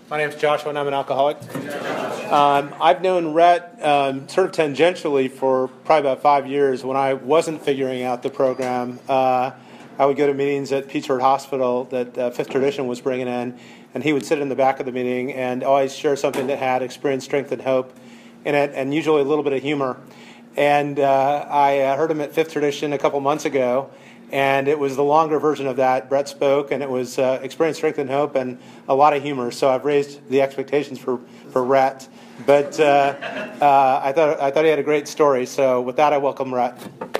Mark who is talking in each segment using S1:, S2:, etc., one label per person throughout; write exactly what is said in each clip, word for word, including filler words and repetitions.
S1: My name's Joshua, and I'm an alcoholic. Um, I've known Rhett um, sort of tangentially for probably about five years. When I wasn't figuring out the program, uh, I would go to meetings at Peachford Hospital that uh, Fifth Tradition was bringing in, and he would sit in the back of the meeting and always share something that had experience, strength, and hope in it, and usually a little bit of humor. And uh, I uh, heard him at Fifth Tradition a couple months ago, and it was the longer version of that. Brett spoke, and it was uh, experience, strength, and hope, and a lot of humor. So I've raised the expectations for for Rhett. But uh, uh, I thought I thought he had a great story. So with that, I welcome Rhett.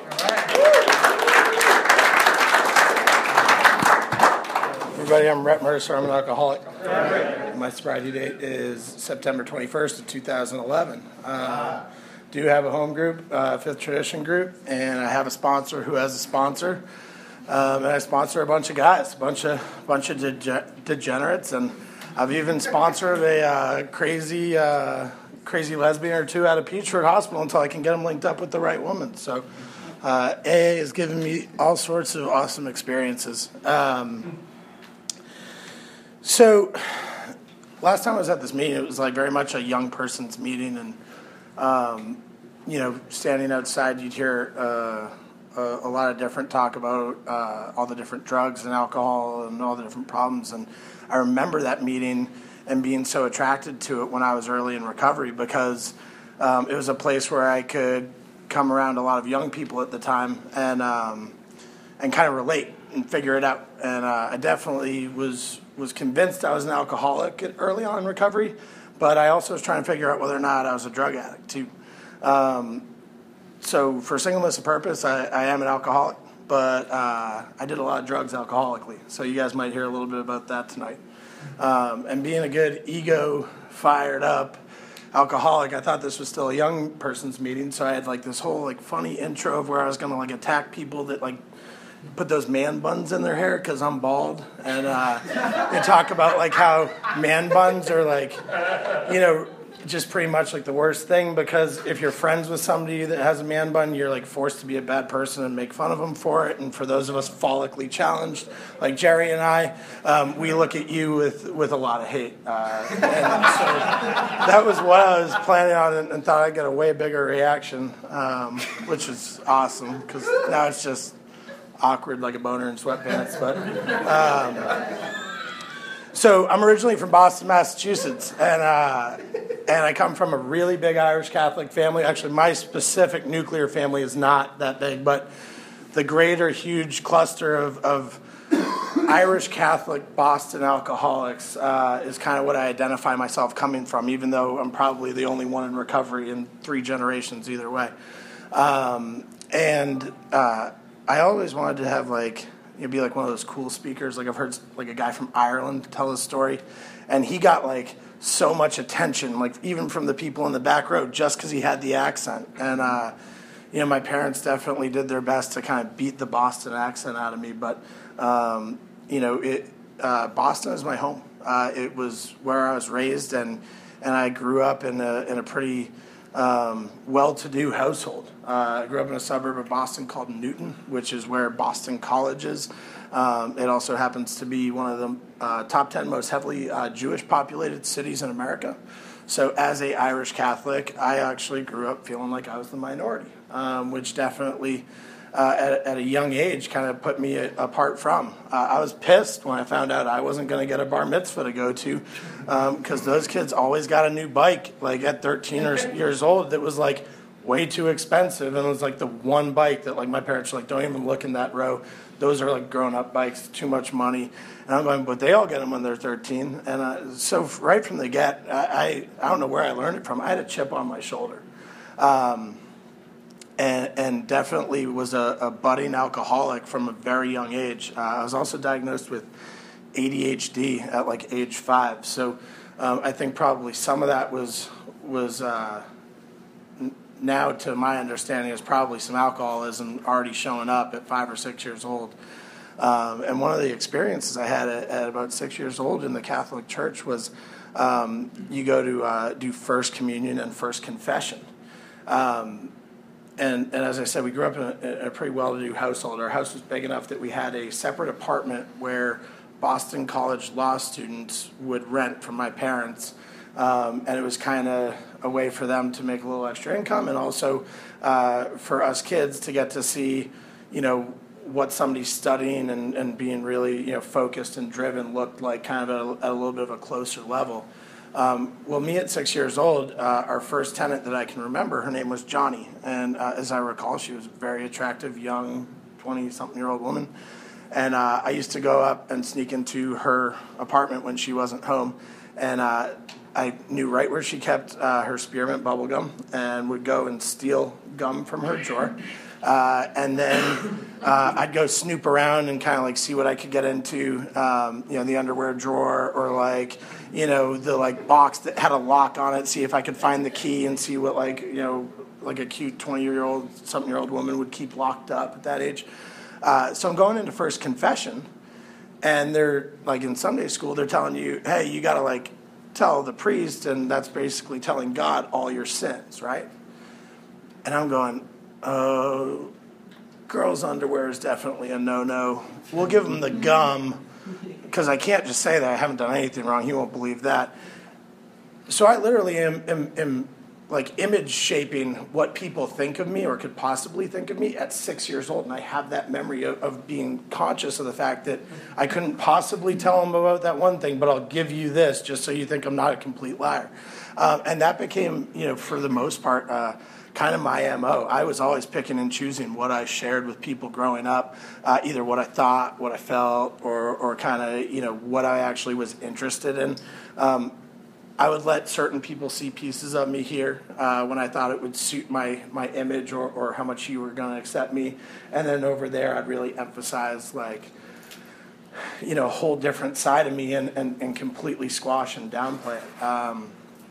S2: Everybody, I'm Rhett Mercer. I'm an alcoholic. My sobriety date is September twenty-first of two thousand eleven. Uh, do have a home group, uh, Fifth Tradition group, and I have a sponsor who has a sponsor. Um, and I sponsor a bunch of guys, a bunch of bunch of dege- degenerates, and I've even sponsored a uh, crazy uh, crazy lesbian or two out of Peachford Hospital until I can get them linked up with the right woman. So uh, A A has given me all sorts of awesome experiences. Um, so last time I was at this meeting, it was like very much a young person's meeting, and um, you know, standing outside, you'd hear uh, a, a lot of different talk about uh, all the different drugs and alcohol and all the different problems. And I remember that meeting and being so attracted to it when I was early in recovery, because um, it was a place where I could come around a lot of young people at the time and um, and kind of relate and figure it out. And uh, I definitely was was convinced I was an alcoholic early on in recovery, but I also was trying to figure out whether or not I was a drug addict too. Um, so for singleness of purpose, I, I am an alcoholic, but uh, I did a lot of drugs alcoholically. So you guys might hear a little bit about that tonight. Um, and being a good ego fired up alcoholic, I thought this was still a young person's meeting. So I had like this whole like funny intro of where I was going to like attack people that like put those man buns in their hair because I'm bald. And uh, they talk about like how man buns are like, you know, just pretty much like the worst thing, because if you're friends with somebody that has a man bun, you're like forced to be a bad person and make fun of them for it. And for those of us follically challenged, like Jerry and I, um, we look at you with, with a lot of hate. Uh, and so that was what I was planning on, and, and thought I'd get a way bigger reaction, um, which is awesome, because now it's just awkward like a boner in sweatpants. But um, so I'm originally from Boston, Massachusetts, and uh, and I come from a really big Irish Catholic family. Actually, my specific nuclear family is not that big, but the greater huge cluster of, of Irish Catholic Boston alcoholics uh, is kind of what I identify myself coming from, even though I'm probably the only one in recovery in three generations either way. Um, and uh, I always wanted to have like, you'd be like one of those cool speakers. Like I've heard like a guy from Ireland tell his story, and he got like so much attention, like even from the people in the back row, just because he had the accent. And uh, you know, my parents definitely did their best to kind of beat the Boston accent out of me. But um, you know, it uh, Boston is my home. Uh, it was where I was raised, and and I grew up in a in a pretty um, well-to-do household. Uh, I grew up in a suburb of Boston called Newton, which is where Boston College is. Um, it also happens to be one of the uh, top ten most heavily uh, Jewish populated cities in America. So as a Irish Catholic, I actually grew up feeling like I was the minority, um, which definitely uh, at, at a young age kind of put me a, apart from. Uh, I was pissed when I found out I wasn't going to get a bar mitzvah to go to, because um, those kids always got a new bike, like at thirteen or years old, that was like way too expensive, and it was like the one bike that like my parents were like, don't even look in that row. Those are like grown-up bikes, too much money. And I'm going, but they all get them when they're thirteen. And uh, so right from the get, I, I I don't know where I learned it from. I had a chip on my shoulder, um, and and definitely was a, a budding alcoholic from a very young age. Uh, I was also diagnosed with A D H D at like age five. So um, I think probably some of that was was. Uh, Now, to my understanding, is probably some alcoholism already showing up at five or six years old. Um, and one of the experiences I had at, at about six years old in the Catholic Church was um, you go to uh, do First Communion and First Confession. Um, and, and as I said, we grew up in a, in a pretty well-to-do household. Our house was big enough that we had a separate apartment where Boston College law students would rent from my parents. Um, and it was kind of a way for them to make a little extra income, and also uh, for us kids to get to see, you know, what somebody studying and, and being really, you know, focused and driven looked like, kind of at a, at a little bit of a closer level. Um, well, me at six years old, uh, our first tenant that I can remember, her name was Johnny, and uh, as I recall, she was a very attractive, young, twenty-something-year-old woman. And uh, I used to go up and sneak into her apartment when she wasn't home, and uh, I knew right where she kept uh, her spearmint bubble gum, and would go and steal gum from her drawer. Uh, and then uh, I'd go snoop around and kind of like see what I could get into, um, you know, the underwear drawer, or like, you know, the like box that had a lock on it, see if I could find the key and see what, like, you know, like a cute twenty-year-old, something-year-old woman would keep locked up at that age. Uh, so I'm going into first confession, and they're like, in Sunday school, they're telling you, hey, you got to like tell the priest, and that's basically telling God all your sins, right? And I'm going, oh, girls' underwear is definitely a no-no. We'll give them the gum, because I can't just say that I haven't done anything wrong. He won't believe that. So I literally am, am, am like image shaping what people think of me or could possibly think of me at six years old, and I have that memory of, of being conscious of the fact that I couldn't possibly tell them about that one thing, but I'll give you this just so you think I'm not a complete liar. Um, and that became, you know, for the most part, uh, kind of my M O. I was always picking and choosing what I shared with people growing up, uh, either what I thought, what I felt, or or kind of, you know, what I actually was interested in. Um, I would let certain people see pieces of me here uh, when I thought it would suit my, my image, or, or how much you were going to accept me. And then over there, I'd really emphasize, like, you know, a whole different side of me, and, and, and completely squash and downplay it. Um,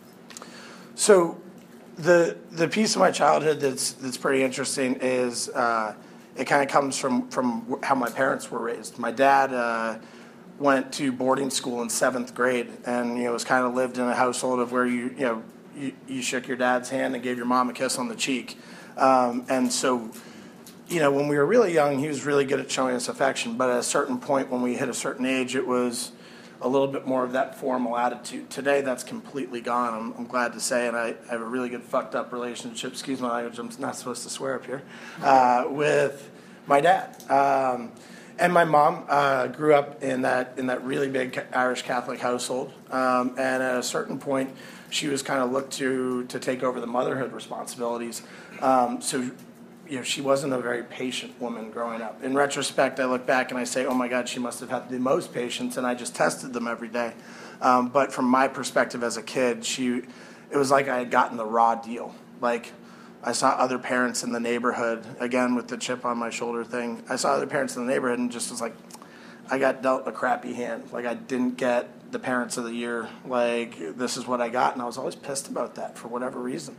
S2: so the the piece of my childhood that's that's pretty interesting is uh, it kind of comes from, from how my parents were raised. My dad uh, went to boarding school in seventh grade, and, you know, was kind of lived in a household of where you, you know, you, you shook your dad's hand and gave your mom a kiss on the cheek. Um, and so, you know, when we were really young, he was really good at showing us affection. But at a certain point, when we hit a certain age, it was a little bit more of that formal attitude. Today, that's completely gone, I'm, I'm glad to say, and I, I have a really good fucked up relationship, excuse my language, I'm not supposed to swear up here, uh, with my dad. Um, And my mom uh, grew up in that in that really big Irish Catholic household, um, and at a certain point, she was kind of looked to to take over the motherhood responsibilities. Um, so, you know, she wasn't a very patient woman growing up. In retrospect, I look back and I say, oh my God, she must have had the most patience, and I just tested them every day. Um, but from my perspective as a kid, she it was like I had gotten the raw deal, like. I saw other parents in the neighborhood, again with the chip on my shoulder thing. I saw other parents in the neighborhood and just was like, I got dealt a crappy hand. Like, I didn't get the Parents of the Year. Like, this is what I got, and I was always pissed about that for whatever reason.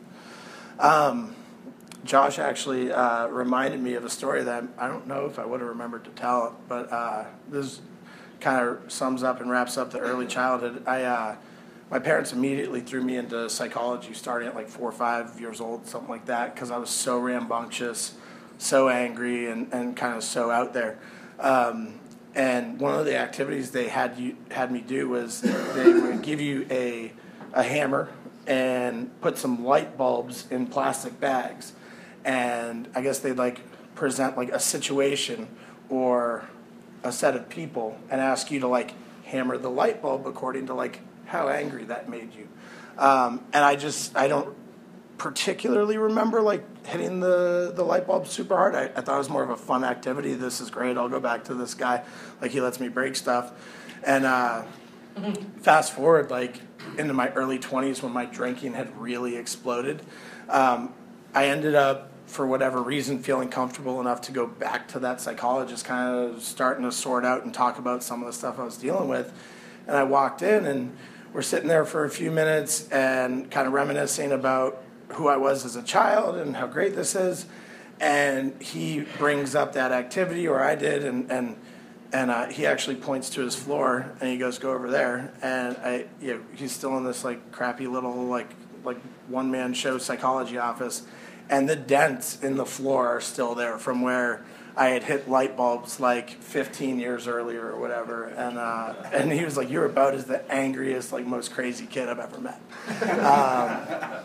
S2: Um, Josh actually uh, reminded me of a story that I don't know if I would have remembered to tell it, but uh, this kind of sums up and wraps up the early childhood. I. Uh, My parents immediately threw me into psychology starting at like four or five years old, something like that, because I was so rambunctious, so angry, and, and kind of so out there. Um, and one of the activities they had you had me do was they would give you a a hammer and put some light bulbs in plastic bags, and I guess they'd like present like a situation or a set of people and ask you to like hammer the light bulb according to like how angry that made you. Um, and I just, I don't particularly remember like hitting the, the light bulb super hard. I, I thought it was more of a fun activity. This is great. I'll go back to this guy. Like, he lets me break stuff. And uh, fast forward like into my early twenties when my drinking had really exploded. Um, I ended up, for whatever reason, feeling comfortable enough to go back to that psychologist, kind of starting to sort out and talk about some of the stuff I was dealing with. And I walked in, and we're sitting there for a few minutes and kind of reminiscing about who I was as a child and how great this is. And he brings up that activity, or I did, and and and uh, he actually points to his floor, and he goes, "Go over there." And I, you know, he's still in this like crappy little like like one man show psychology office, and the dents in the floor are still there from where I had hit light bulbs like fifteen years earlier or whatever, and uh, and he was like, "You're about as the angriest, like most crazy kid I've ever met." Um,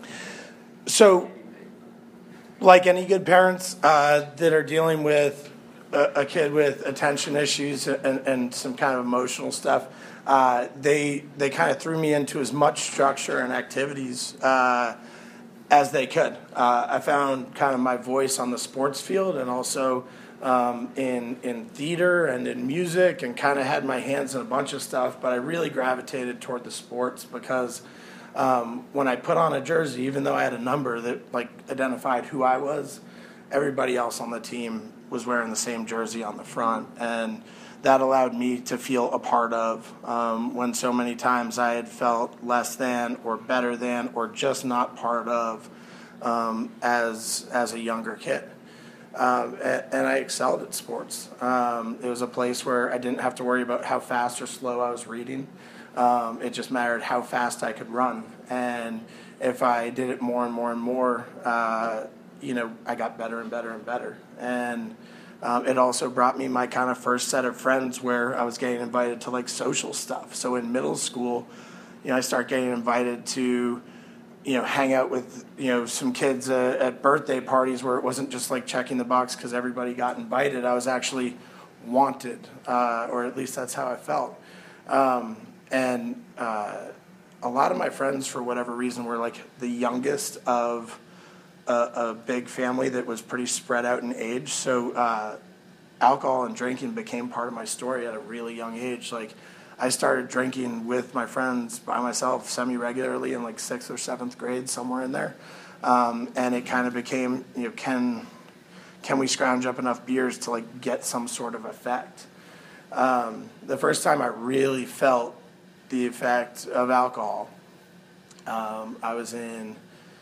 S2: so, like any good parents uh, that are dealing with a, a kid with attention issues and, and some kind of emotional stuff, uh, they they kind of threw me into as much structure and activities Uh, as they could. Uh, I found kind of my voice on the sports field and also um, in in theater and in music, and kind of had my hands in a bunch of stuff, but I really gravitated toward the sports because um, when I put on a jersey, even though I had a number that like identified who I was, everybody else on the team was wearing the same jersey on the front, and that allowed me to feel a part of um, when so many times I had felt less than or better than or just not part of um, as as a younger kid. Um, and, and I excelled at sports. Um, it was a place where I didn't have to worry about how fast or slow I was reading. Um, it just mattered how fast I could run. And if I did it more and more and more, uh, you know, I got better and better and better. And Um, it also brought me my kind of first set of friends where I was getting invited to like social stuff. So in middle school, you know, I started getting invited to, you know, hang out with, you know, some kids uh, at birthday parties where it wasn't just like checking the box because everybody got invited. I was actually wanted, uh, or at least that's how I felt. Um, and uh, a lot of my friends, for whatever reason, were like the youngest of A, a big family that was pretty spread out in age, so uh, alcohol and drinking became part of my story at a really young age. Like, I started drinking with my friends by myself semi-regularly in like sixth or seventh grade, somewhere in there, um, and it kind of became, you know, can can we scrounge up enough beers to like get some sort of effect? Um, the first time I really felt the effect of alcohol, um, I was in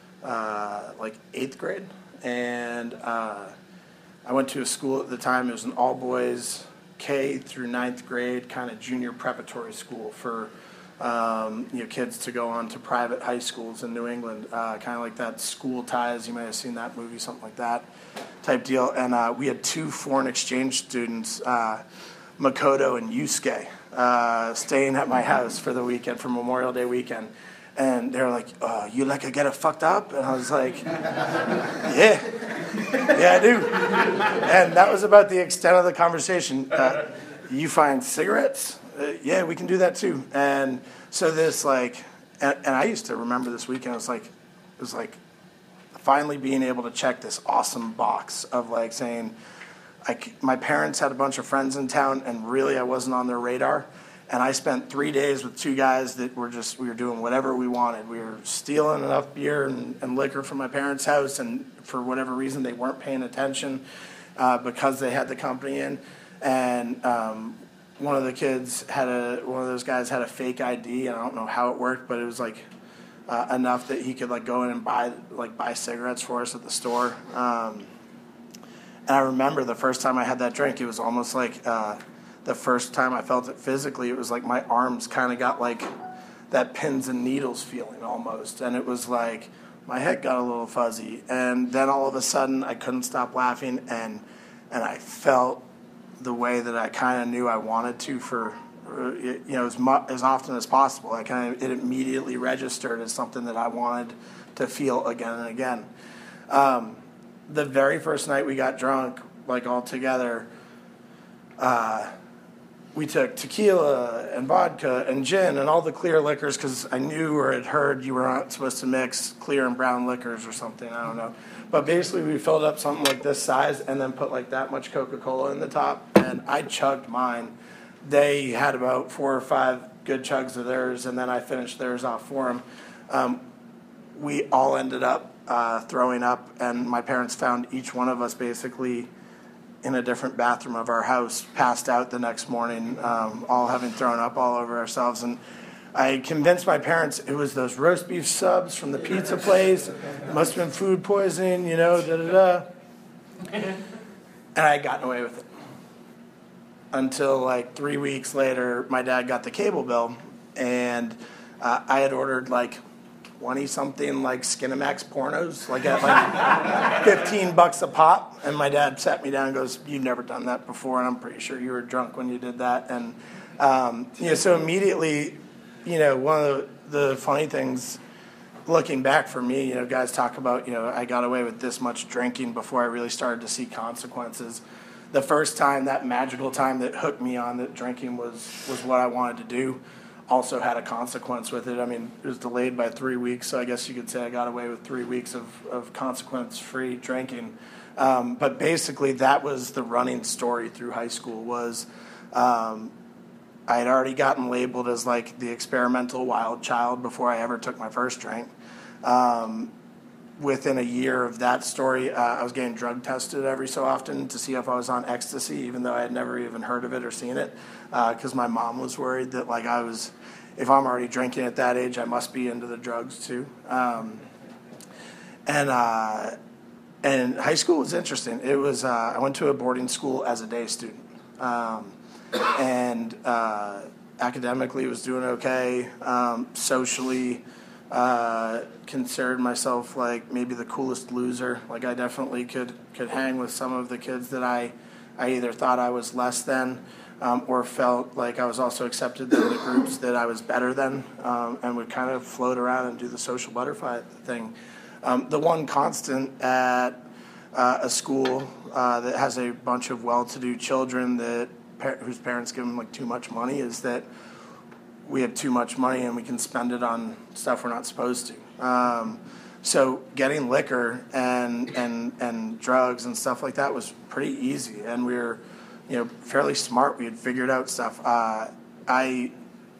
S2: Uh, like eighth grade, and uh, I went to a school at the time. It was an all-boys K through ninth grade kind of junior preparatory school for um, you know kids to go on to private high schools in New England, uh, kind of like that School Ties. You might have seen that movie, something like that type deal. And uh, we had two foreign exchange students, uh, Makoto and Yusuke, uh, staying at my house for the weekend, for Memorial Day weekend. And they were like, uh, you like to get it fucked up? And I was like, yeah, yeah, I do. And that was about the extent of the conversation. Uh, you find cigarettes? Uh, yeah, we can do that too. And so this like, and, and I used to remember this weekend, it was like, it was like finally being able to check this awesome box of like saying, I, my parents had a bunch of friends in town and really I wasn't on their radar. And I spent three days with two guys that were just, we were doing whatever we wanted. We were stealing enough beer and, and liquor from my parents' house, and for whatever reason, they weren't paying attention uh, because they had the company in. And um, one of the kids had a, one of those guys had a fake I D, and I don't know how it worked, but it was like uh, enough that he could like go in and buy, like buy cigarettes for us at the store. Um, and I remember the first time I had that drink, it was almost like, uh, the first time I felt it physically, it was like my arms kind of got like that pins and needles feeling almost. And it was like my head got a little fuzzy. And then all of a sudden I couldn't stop laughing, and and I felt the way that I kind of knew I wanted to for, you know, as, mu- as often as possible. I kind of, it immediately registered as something that I wanted to feel again and again. Um, the very first night we got drunk, like all together, uh, we took tequila and vodka and gin and all the clear liquors because I knew or had heard you were not supposed to mix clear and brown liquors or something. I don't know. But basically we filled up something like this size and then put like that much Coca-Cola in the top, and I chugged mine. They had about four or five good chugs of theirs, and then I finished theirs off for them. Um, we all ended up uh, throwing up, and my parents found each one of us basically in a different bathroom of our house, passed out the next morning, um, all having thrown up all over ourselves. And I convinced my parents it was those roast beef subs from the pizza place. It must have been food poisoning, you know, da-da-da. And I had gotten away with it. Until like three weeks later, my dad got the cable bill, and uh, I had ordered like twenty-something, like, Skinamax pornos, like, at, like, fifteen bucks a pop. And my dad sat me down and goes, "You've never done that before, and I'm pretty sure you were drunk when you did that." And, um, you know, so immediately, you know, one of the, the funny things, looking back for me, you know, guys talk about, you know, I got away with this much drinking before I really started to see consequences. The first time, that magical time that hooked me on that drinking was, was what I wanted to do, also had a consequence with it. I mean, it was delayed by three weeks, so I guess you could say I got away with three weeks of, of consequence-free drinking. Um, but basically, that was the running story through high school was um, I had already gotten labeled as like the experimental wild child before I ever took my first drink. Um, within a year of that story, uh, I was getting drug tested every so often to see if I was on ecstasy, even though I had never even heard of it or seen it, because uh, my mom was worried that like I was, if I'm already drinking at that age, I must be into the drugs too. Um, and uh, and high school was interesting. It was uh, I went to a boarding school as a day student, um, and uh, academically was doing okay. Um, socially, uh, considered myself like maybe the coolest loser. Like I definitely could could hang with some of the kids that I I either thought I was less than. Um, or felt like I was also accepted in the groups that I was better than, um, and would kind of float around and do the social butterfly thing. Um, the one constant at uh, a school uh, that has a bunch of well-to-do children that par- whose parents give them like too much money is that we have too much money and we can spend it on stuff we're not supposed to. Um, so getting liquor and and and drugs and stuff like that was pretty easy, and we were, you know, fairly smart. We had figured out stuff. Uh, I,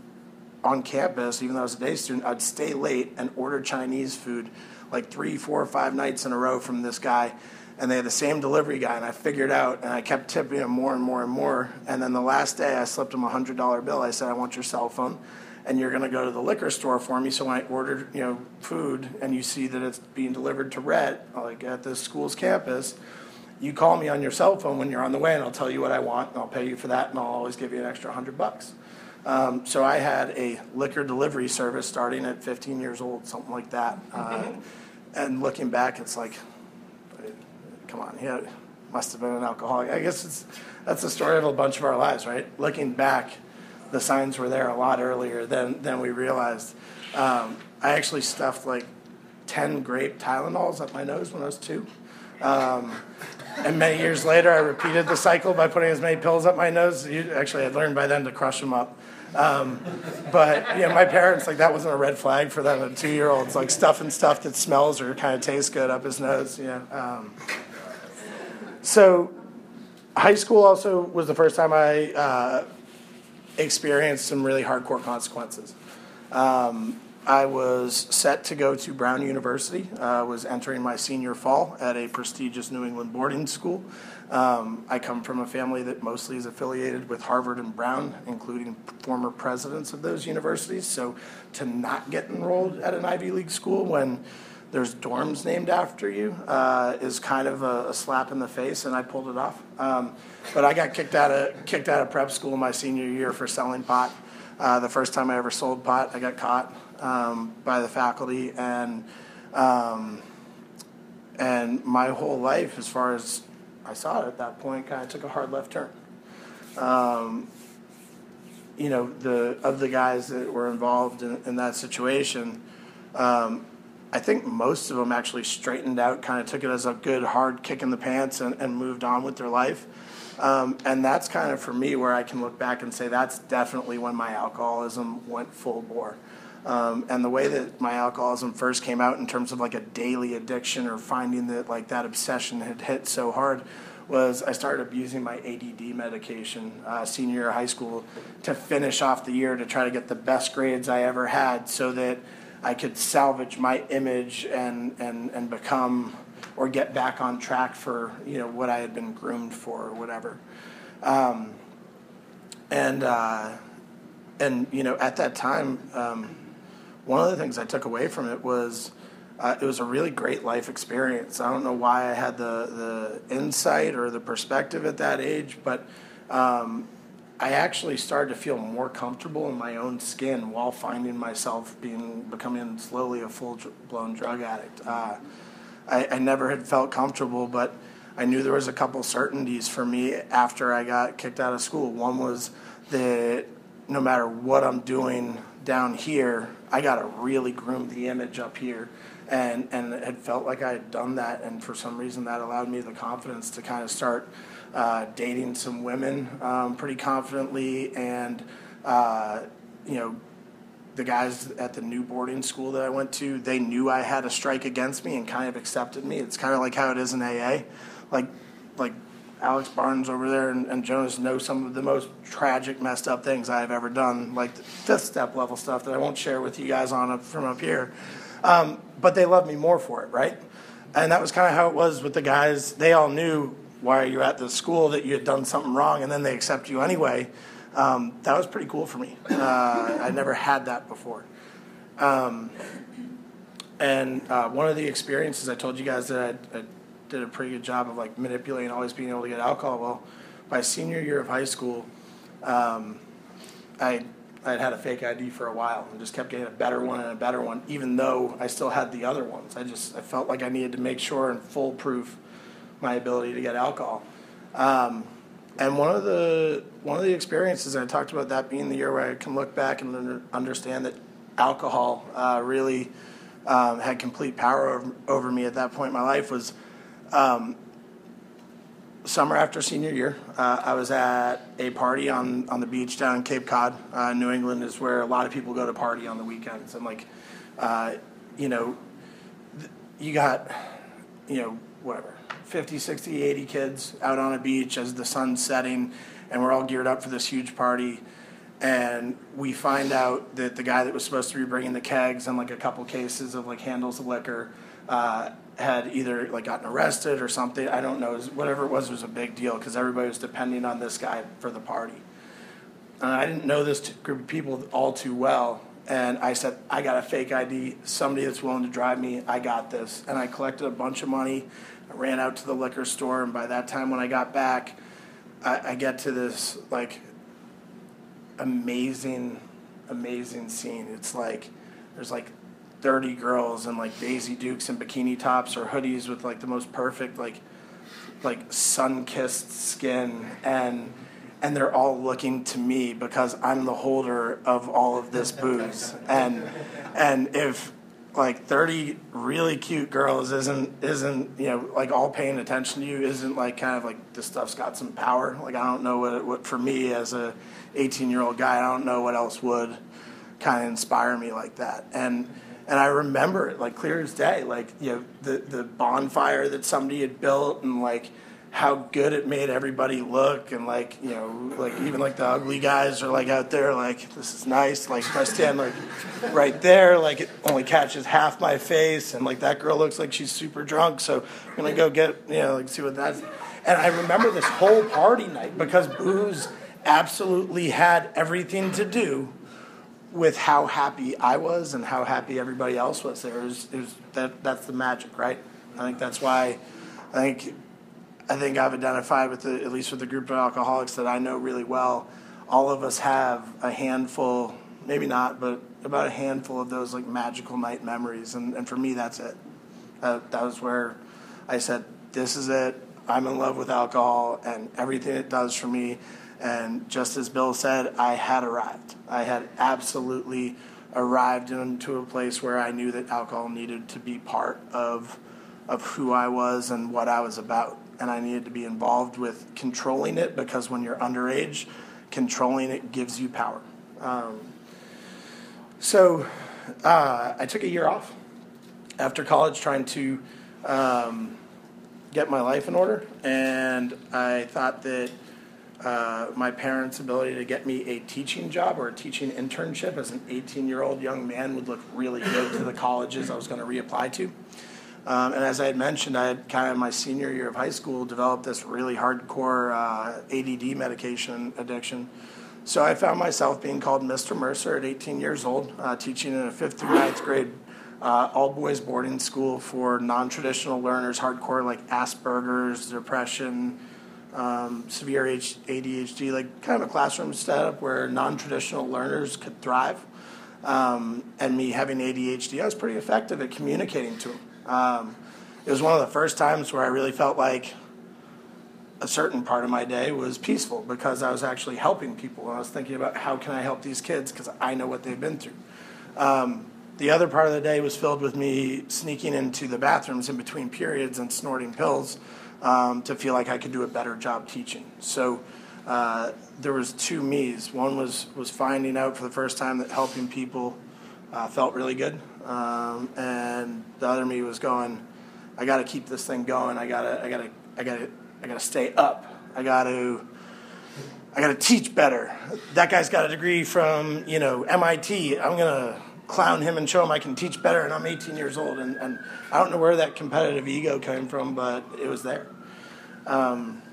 S2: on campus, even though I was a day student, I'd stay late and order Chinese food like three, four, or five nights in a row from this guy. And they had the same delivery guy, and I figured out, and I kept tipping him more and more and more. And then the last day, I slipped him a one hundred dollar bill. I said, "I want your cell phone, and you're going to go to the liquor store for me. So when I order, you know, food, and you see that it's being delivered to Rhett, like at the school's campus, you call me on your cell phone when you're on the way, and I'll tell you what I want, and I'll pay you for that, and I'll always give you an extra hundred bucks." Um, so I had a liquor delivery service starting at fifteen years old, something like that. Uh, and looking back, it's like, come on, he had, must have been an alcoholic. I guess it's that's the story of a bunch of our lives, right? Looking back, the signs were there a lot earlier than than we realized. Um, I actually stuffed like ten grape Tylenols up my nose when I was two. Um, and many years later, I repeated the cycle by putting as many pills up my nose. You, actually, I'd learned by then to crush them up. Um, but, you know, my parents, like, that wasn't a red flag for them. A two-year-old, it's like stuffing stuff that smells or kind of tastes good up his nose, you know. Um, so high school also was the first time I uh, experienced some really hardcore consequences. Um, I was set to go to Brown University. I uh, was entering my senior fall at a prestigious New England boarding school. Um, I come from a family that mostly is affiliated with Harvard and Brown, including former presidents of those universities. So to not get enrolled at an Ivy League school when there's dorms named after you uh, is kind of a, a slap in the face, and I pulled it off. Um, but I got kicked out of kicked out of prep school my senior year for selling pot. Uh, the first time I ever sold pot, I got caught um, by the faculty, and um, and my whole life, as far as I saw it at that point, kind of took a hard left turn. Um, you know, the of the guys that were involved in, in that situation, um, I think most of them actually straightened out, kind of took it as a good hard kick in the pants, and, and moved on with their life. Um, and that's kind of, for me, where I can look back and say that's definitely when my alcoholism went full bore. Um, and the way that my alcoholism first came out in terms of like a daily addiction or finding that like that obsession had hit so hard was I started abusing my A D D medication uh, senior year of high school to finish off the year to try to get the best grades I ever had so that I could salvage my image and, and, and become or get back on track for, you know, what I had been groomed for or whatever. Um, and, uh, and, you know, at that time, um, one of the things I took away from it was uh, it was a really great life experience. I don't know why I had the, the insight or the perspective at that age, but um, I actually started to feel more comfortable in my own skin while finding myself being becoming slowly a full-blown drug addict. Uh, I, I never had felt comfortable, but I knew there was a couple certainties for me after I got kicked out of school. One was that no matter what I'm doing down here, I got to really groom the image up here. And, and it had felt like I had done that, and for some reason that allowed me the confidence to kind of start uh, dating some women um, pretty confidently. And, uh, you know, the guys at the new boarding school that I went to, they knew I had a strike against me and kind of accepted me. It's kind of like how it is in A A. Like, like Alex Barnes over there and, and Jonas know some of the most tragic, messed up things I've ever done, like the fifth step level stuff that I won't share with you guys on up, from up here. Um, but they loved me more for it, right? And that was kind of how it was with the guys. They all knew why you're at the school, that you had done something wrong, and then they accept you anyway. Um, that was pretty cool for me. Uh, I never had that before. Um, and uh, one of the experiences I told you guys that I, I did a pretty good job of like manipulating, always being able to get alcohol. Well, my senior year of high school, um, I I'd had a fake I D for a while and just kept getting a better one and a better one, even though I still had the other ones. I just I felt like I needed to make sure and foolproof my ability to get alcohol. Um, and one of the one of the experiences, and I talked about that being the year where I can look back and under, understand that alcohol uh, really um, had complete power over, over me at that point in my life, was um, summer after senior year. Uh, I was at a party on, on the beach down in Cape Cod. Uh, New England is where a lot of people go to party on the weekends. And like, uh, you know, th- you got, you know, whatever, fifty, sixty, eighty kids out on a beach as the sun's setting, and we're all geared up for this huge party. And we find out that the guy that was supposed to be bringing the kegs and like a couple cases of like handles of liquor uh, had either like gotten arrested or something. I don't know. Whatever it was, it was a big deal because everybody was depending on this guy for the party. And I didn't know this group of people all too well. And I said, I got a fake I D, somebody that's willing to drive me, I got this. And I collected a bunch of money, I ran out to the liquor store, and by that time when I got back, I, I get to this like amazing, amazing scene. It's like, there's like thirty girls in like Daisy Dukes and bikini tops or hoodies with like the most perfect like like sun-kissed skin, and and they're all looking to me because I'm the holder of all of this booze. And and if like thirty really cute girls isn't isn't you know like all paying attention to you, isn't like kind of like this stuff's got some power. Like I don't know what it, what for me as a eighteen year old guy, I don't know what else would kind of inspire me like that. And and I remember it like clear as day, like you know the the bonfire that somebody had built, and like how good it made everybody look, and like you know like even like the ugly guys are like out there like this is nice. Like if I stand like right there, like it only catches half my face, and like that girl looks like she's super drunk, so I'm gonna go get you know like see what that's. And I remember this whole party night because booze absolutely had everything to do with how happy I was and how happy everybody else was. There was, it was that that's the magic, right? I think that's why I think I think I've identified with the, at least with the group of alcoholics that I know really well. All of us have a handful, maybe not, but about a handful of those like magical night memories, and, and for me that's it. Uh, that was where I said, this is it. I'm in love with alcohol and everything it does for me. And just as Bill said, I had arrived. I had absolutely arrived into a place where I knew that alcohol needed to be part of of who I was and what I was about. And I needed to be involved with controlling it, because when you're underage, controlling it gives you power. Um, so uh, I took a year off after college trying to um, get my life in order. And I thought that Uh, my parents' ability to get me a teaching job or a teaching internship as an eighteen-year-old young man would look really good to the colleges I was going to reapply to. Um, and as I had mentioned, I had kind of my senior year of high school developed this really hardcore uh, A D D medication addiction. So I found myself being called Mister Mercer at eighteen years old, uh, teaching in a fifth through ninth grade uh, all-boys boarding school for non-traditional learners, hardcore like Asperger's, depression, um, severe A D H D, like kind of a classroom setup where non-traditional learners could thrive. Um, and me having A D H D, I was pretty effective at communicating to them. Um, it was one of the first times where I really felt like a certain part of my day was peaceful because I was actually helping people. And I was thinking about how can I help these kids because I know what they've been through. Um, the other part of the day was filled with me sneaking into the bathrooms in between periods and snorting pills um, to feel like I could do a better job teaching. So uh, there was two me's. One was, was finding out for the first time that helping people uh, felt really good. Um, and the other me was going, I got to keep this thing going. I got to, I got to, I got to, I got to stay up. I got to, I got to teach better. That guy's got a degree from, you know, M I T. I'm going to clown him and show him I can teach better, and I'm eighteen years old. And, and I don't know where that competitive ego came from, but it was there. Um,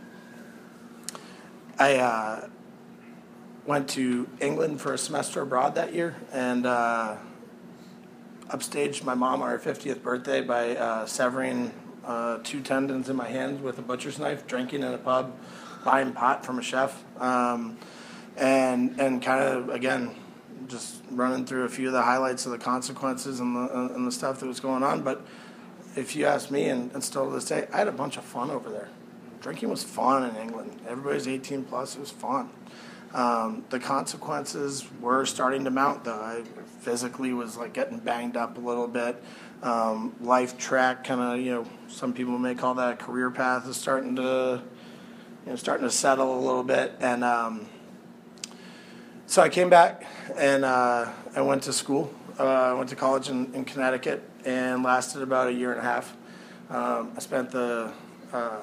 S2: I uh, went to England for a semester abroad that year, and uh, upstaged my mom on her fiftieth birthday by uh, severing uh, two tendons in my hand with a butcher's knife, drinking in a pub, buying pot from a chef, um, and and kind of, again, just running through a few of the highlights of the consequences and the, and the stuff that was going on. But if you ask me, and, and still to this day, I had a bunch of fun over there. Drinking was fun in England. Everybody's eighteen plus. It was fun. Um, the consequences were starting to mount, though. I physically was like getting banged up a little bit. Um, life track, kind of, you know, some people may call that a career path, is starting to, you know, starting to settle a little bit. And um, so I came back and uh, I went to school. Uh, I went to college in, in Connecticut and lasted about a year and a half. Um, I spent the uh,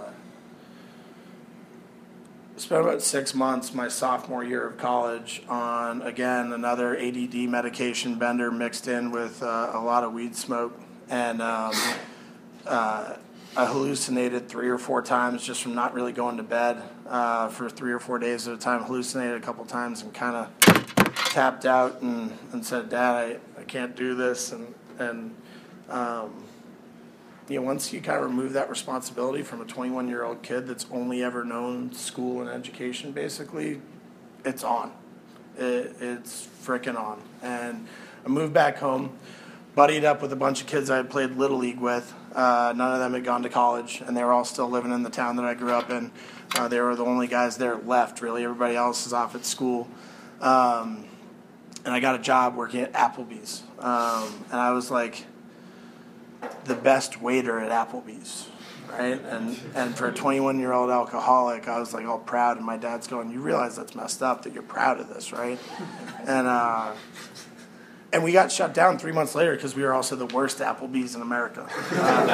S2: spent about six months my sophomore year of college on, again, another A D D medication bender mixed in with uh, a lot of weed smoke. And um, uh, I hallucinated three or four times just from not really going to bed uh, for three or four days at a time. Hallucinated a couple times and kind of tapped out and, and said, Dad, I, I can't do this. And, and um, you know, once you kind of remove that responsibility from a twenty-one-year-old kid that's only ever known school and education, basically, it's on. It, it's frickin' on. And I moved back home, buddied up with a bunch of kids I had played Little League with. Uh, none of them had gone to college, and they were all still living in the town that I grew up in. Uh, they were the only guys there left, really. Everybody else is off at school. Um, and I got a job working at Applebee's. Um, and I was like the best waiter at Applebee's, right? And and for a twenty-one-year-old alcoholic, I was like all proud. And my dad's going, you realize that's messed up, that you're proud of this, right? And uh, and we got shut down three months later because we were also the worst Applebee's in America. Uh,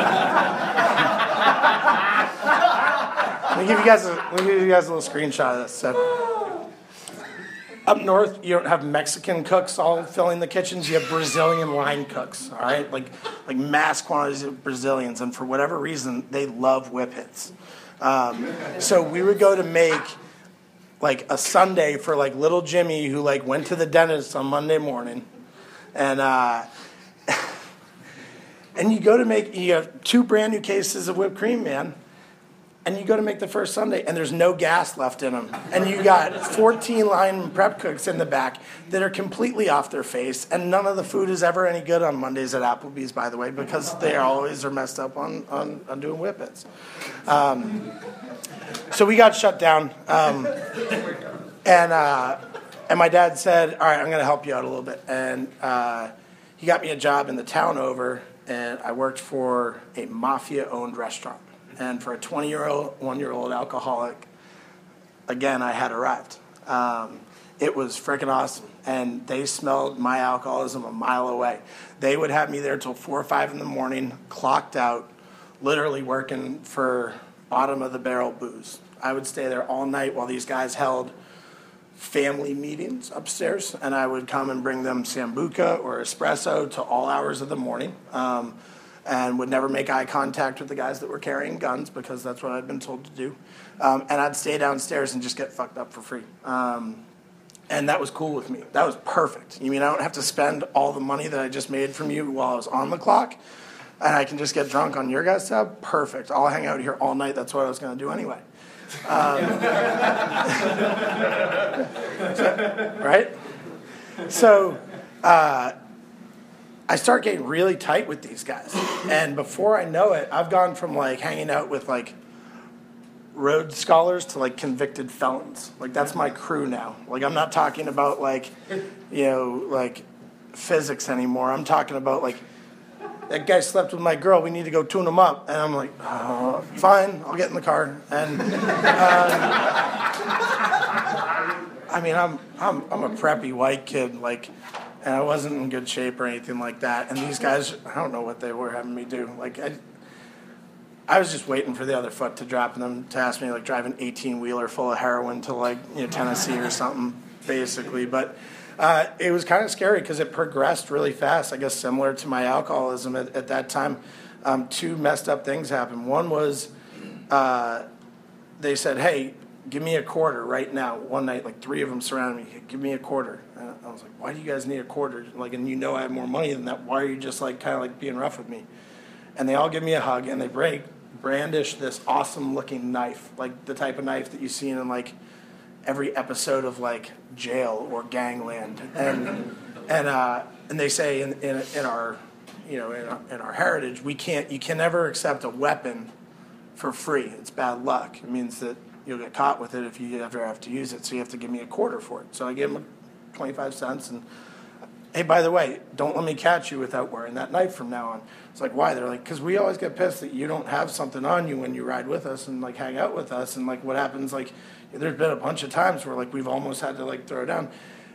S2: let me give you guys a let me give you guys a little screenshot of this. So, up north, you don't have Mexican cooks all filling the kitchens. You have Brazilian line cooks, all right? Like like mass quantities of Brazilians. And for whatever reason, they love whip hits. Um, so we would go to make like a sundae for like little Jimmy who like went to the dentist on Monday morning. And uh, and you go to make, you have two brand new cases of whipped cream, man. And you go to make the first sundae, and there's no gas left in them. And you got fourteen line prep cooks in the back that are completely off their face. And none of the food is ever any good on Mondays at Applebee's, by the way, because they always are messed up on, on, on doing whippets. Um, so we got shut down. Um, and uh, and my dad said, all right, I'm going to help you out a little bit. And uh, he got me a job in the town over, and I worked for a mafia-owned restaurant. And for a twenty-year-old, one-year-old alcoholic, again, I had arrived. Um, it was freaking awesome. And they smelled my alcoholism a mile away. They would have me there till four or five in the morning, clocked out, literally working for bottom-of-the-barrel booze. I would stay there all night while these guys held family meetings upstairs, and I would come and bring them Sambuca or espresso to all hours of the morning. Um, and would never make eye contact with the guys that were carrying guns because that's what I'd been told to do. Um, and I'd stay downstairs and just get fucked up for free. Um, and that was cool with me. That was perfect. You mean I don't have to spend all the money that I just made from you while I was on the clock, and I can just get drunk on your guys' tab? Perfect. I'll hang out here all night. That's what I was going to do anyway. Um, right? So uh, I start getting really tight with these guys. And before I know it, I've gone from like hanging out with like Rhodes Scholars to like convicted felons. Like that's my crew now. Like I'm not talking about like, you know, like physics anymore. I'm talking about like, that guy slept with my girl, we need to go tune him up. And I'm like, oh, fine, I'll get in the car. And um, I mean, I'm I'm I'm a preppy white kid, like, and I wasn't in good shape or anything like that. And these guys, I don't know what they were having me do. Like I I was just waiting for the other foot to drop and them to ask me like drive an eighteen wheeler full of heroin to like, you know, Tennessee or something, basically. But Uh, it was kind of scary because it progressed really fast, I guess similar to my alcoholism at, at that time. Um, two messed up things happened. One was uh, they said, hey, give me a quarter right now. One night, like three of them surrounded me. Give me a quarter. And I was like, why do you guys need a quarter? Like, and you know I have more money than that. Why are you just like kind of like being rough with me? And they all give me a hug and they break, brandish this awesome looking knife, like the type of knife that you see in like every episode of like Jail or Gangland, and and uh, and they say in, in in our you know in our, in our heritage we can't you can never accept a weapon for free. It's bad luck. It means that you'll get caught with it if you ever have to use it. So you have to give me a quarter for it. So I gave him twenty-five cents and. Hey, by the way, don't let me catch you without wearing that knife from now on. It's like, why? They're like, because we always get pissed that you don't have something on you when you ride with us and like hang out with us. And like what happens, like there's been a bunch of times where like we've almost had to like throw down.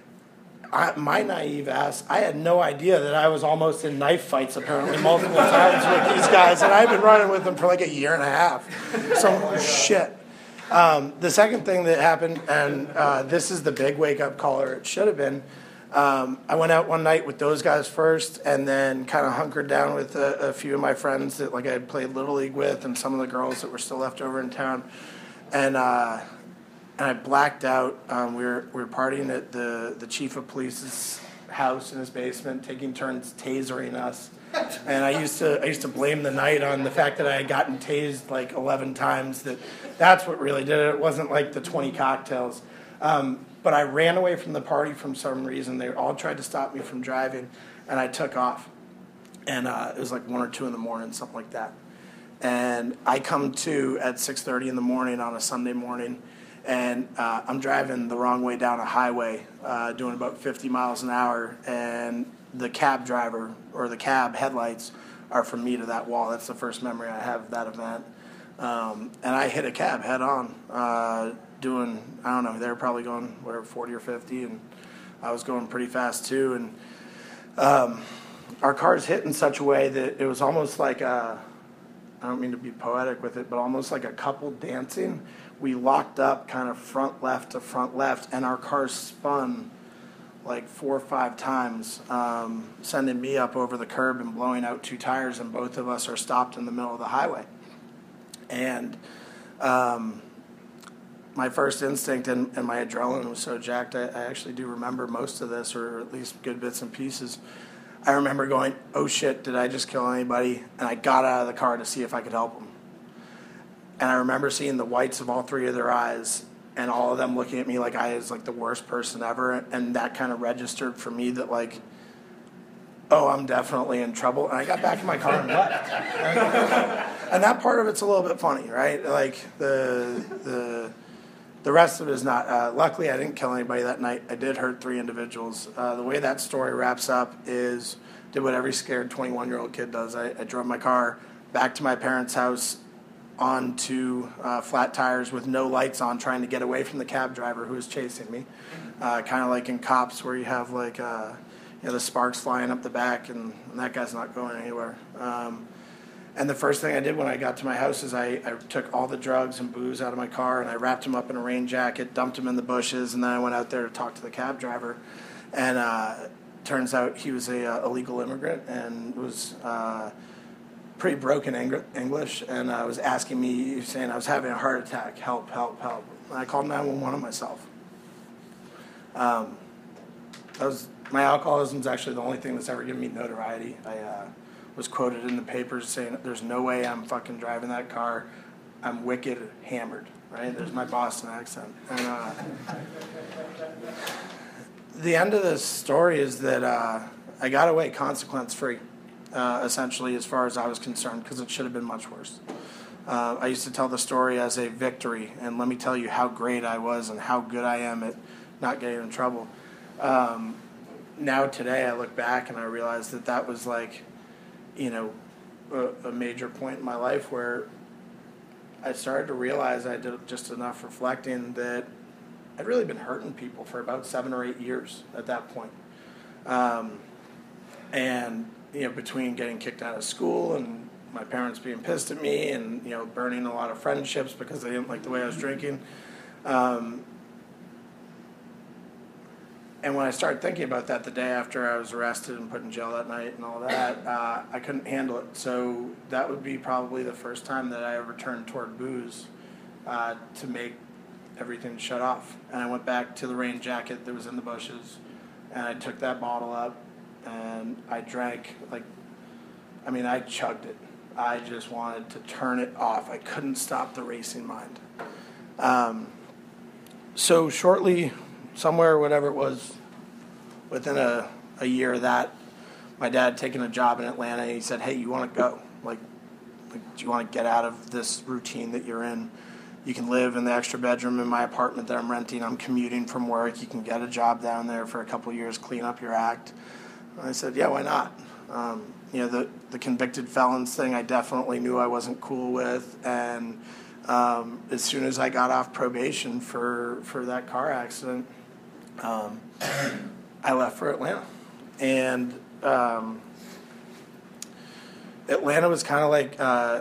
S2: I, my naive ass, I had no idea that I was almost in knife fights apparently multiple times with these guys. And I've been running with them for like a year and a half. So shit. Um, the second thing that happened, and uh, this is the big wake-up call, or it should have been, Um, I went out one night with those guys first and then kind of hunkered down with a, a few of my friends that like I had played Little League with and some of the girls that were still left over in town. And uh, and I blacked out. Um, we were we were partying at the, the chief of police's house in his basement, taking turns tasering us. And I used to I used to blame the night on the fact that I had gotten tased like eleven times. That that's what really did it. It wasn't like the twenty cocktails. Um, But I ran away from the party for some reason. They all tried to stop me from driving, and I took off. And uh, it was like one or two in the morning, something like that. And I come to at six thirty in the morning on a Sunday morning, and uh, I'm driving the wrong way down a highway, uh, doing about fifty miles an hour, and the cab driver, or the cab headlights, are from me to that wall. That's the first memory I have of that event. Um, and I hit a cab head on, uh, doing, I don't know, they were probably going, whatever, forty or fifty, and I was going pretty fast too. And um, our cars hit in such a way that it was almost like a, I don't mean to be poetic with it, but almost like a couple dancing. We locked up kind of front left to front left, and our cars spun like four or five times, um, sending me up over the curb and blowing out two tires, and both of us are stopped in the middle of the highway. And um, my first instinct and, and my adrenaline was so jacked, I, I actually do remember most of this, or at least good bits and pieces. I remember going, oh shit, did I just kill anybody? And I got out of the car to see if I could help them. And I remember seeing the whites of all three of their eyes, and all of them looking at me like I was like the worst person ever. And that kind of registered for me that like, oh, I'm definitely in trouble. And I got back in my car and left. And that part of it's a little bit funny, right? Like the the the rest of it is not. Uh, luckily, I didn't kill anybody that night. I did hurt three individuals. Uh, the way that story wraps up is did what every scared twenty-one-year-old kid does. I, I drove my car back to my parents' house onto uh, flat tires with no lights on, trying to get away from the cab driver who was chasing me. Uh, kind of like in Cops, where you have like uh, you know the sparks flying up the back, and, and that guy's not going anywhere. Um, And the first thing I did when I got to my house is I, I took all the drugs and booze out of my car, and I wrapped them up in a rain jacket, dumped them in the bushes, and then I went out there to talk to the cab driver. And uh, turns out he was a uh, illegal immigrant and was uh, pretty broken Eng- English, and uh, was asking me, saying I was having a heart attack, help, help, help. And I called nine one one on myself. Um, that was my alcoholism is actually the only thing that's ever given me notoriety. I uh, was quoted in the papers saying, there's no way I'm fucking driving that car. I'm wicked hammered. right? There's my Boston accent. And uh, the end of this story is that uh, I got away consequence-free, uh, essentially, as far as I was concerned, because it should have been much worse. Uh, I used to tell the story as a victory, and let me tell you how great I was and how good I am at not getting in trouble. Um, now today I look back and I realize that that was like, you know, a, a major point in my life where I started to realize I did just enough reflecting that I'd really been hurting people for about seven or eight years at that point. Um, and, you know, between getting kicked out of school and my parents being pissed at me and, you know, burning a lot of friendships because they didn't like the way I was drinking. Um, and when I started thinking about that the day after I was arrested and put in jail that night and all that, uh, I couldn't handle it. So that would be probably the first time that I ever turned toward booze uh, to make everything shut off. And I went back to the rain jacket that was in the bushes, and I took that bottle up, and I drank, like, I mean, I chugged it. I just wanted to turn it off. I couldn't stop the racing mind. Um, so shortly, somewhere, whatever it was, within a, a year of that, my dad had taken a job in Atlanta, and he said, hey, you want to go? Like, like, do you want to get out of this routine that you're in? You can live in the extra bedroom in my apartment that I'm renting. I'm commuting from work. You can get a job down there for a couple of years, clean up your act. And I said, yeah, why not? Um, you know, the, the convicted felons thing I definitely knew I wasn't cool with. And um, as soon as I got off probation for, for that car accident, um, I left for Atlanta. And um, Atlanta was kind of like, uh,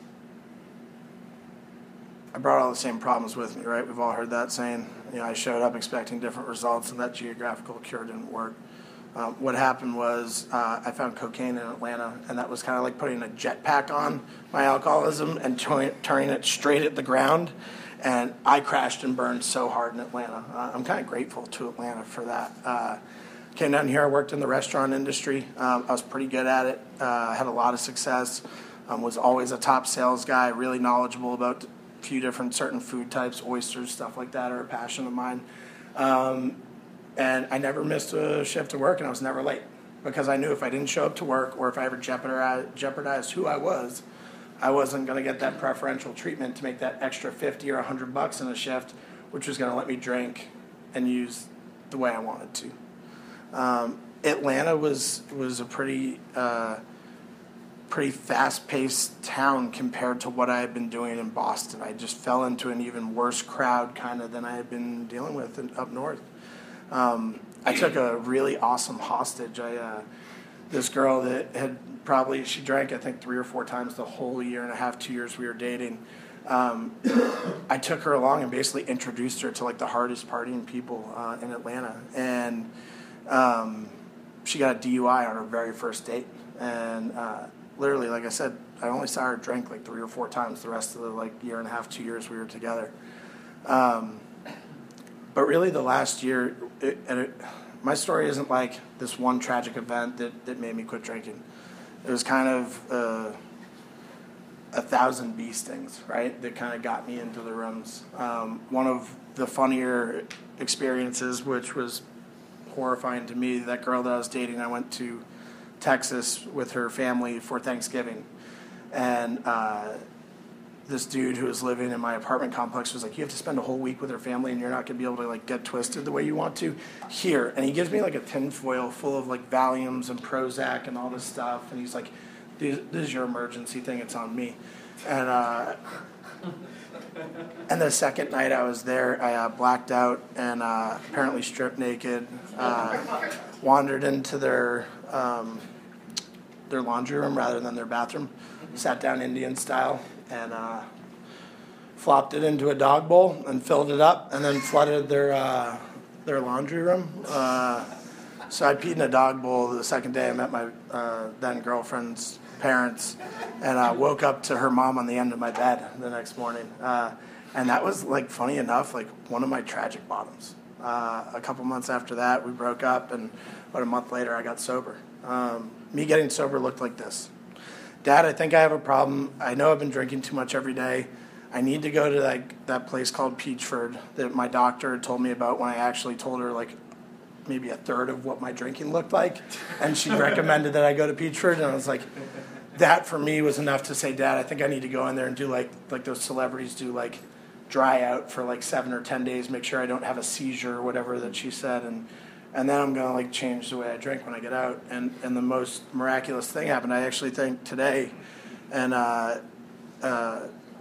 S2: I brought all the same problems with me, right? We've all heard that saying. You know, I showed up expecting different results, and that geographical cure didn't work. Um, what happened was uh, I found cocaine in Atlanta, and that was kind of like putting a jetpack on my alcoholism and t- turning it straight at the ground. And I crashed and burned so hard in Atlanta. Uh, I'm kind of grateful to Atlanta for that. Uh, came down here, I worked in the restaurant industry. Um, I was pretty good at it. Uh, had a lot of success. Um, was always a top sales guy, really knowledgeable about a few different certain food types, oysters, stuff like that are a passion of mine. Um, And I never missed a shift of work, and I was never late because I knew if I didn't show up to work or if I ever jeopardized, jeopardized who I was, I wasn't going to get that preferential treatment to make that extra fifty or one hundred bucks in a shift, which was going to let me drink and use the way I wanted to. Um, Atlanta was was a pretty uh, pretty fast-paced town compared to what I had been doing in Boston. I just fell into an even worse crowd kind of than I had been dealing with in, up north. Um, I took a really awesome hostage. I, uh, this girl that had probably, she drank, I think, three or four times the whole year and a half, two years we were dating. Um, I took her along and basically introduced her to, like, the hardest partying people uh, in Atlanta. And um, she got a D U I on her very first date. And uh, literally, like I said, I only saw her drink, like, three or four times the rest of the, like, year and a half, two years we were together. Um, But really, the last year, it, and it, my story isn't like this one tragic event that, that made me quit drinking. It was kind of uh, a thousand bee stings, right, that kind of got me into the rooms. Um, one of the funnier experiences, which was horrifying to me, that girl that I was dating, I went to Texas with her family for Thanksgiving. And uh, this dude who was living in my apartment complex was like, you have to spend a whole week with her family and you're not going to be able to, like, get twisted the way you want to. Here. And he gives me, like, a tin foil full of, like, Valiums and Prozac and all this stuff. And he's like, this is your emergency thing. It's on me. And uh, and the second night I was there, I uh, blacked out and uh, apparently stripped naked, uh, wandered into their um, their laundry room rather than their bathroom, sat down Indian style, and uh, flopped it into a dog bowl and filled it up and then flooded their uh, their laundry room. Uh, so I peed in a dog bowl the second day I met my uh, then girlfriend's parents, and I uh, woke up to her mom on the end of my bed the next morning. Uh, and that was, like, funny enough, like, one of my tragic bottoms. Uh, a couple months after that, we broke up, and about a month later, I got sober. Um, me getting sober looked like this. Dad, I think I have a problem. I know I've been drinking too much every day. I need to go to that, that place called Peachford that my doctor had told me about when I actually told her, like, maybe a third of what my drinking looked like. And she recommended that I go to Peachford. And I was like, that for me was enough to say, Dad, I think I need to go in there and do like like those celebrities do, like dry out for like seven or ten days, make sure I don't have a seizure or whatever that she said. And and then I'm going to like change the way I drink when I get out. And, and the most miraculous thing happened, I actually think, today. And uh, uh,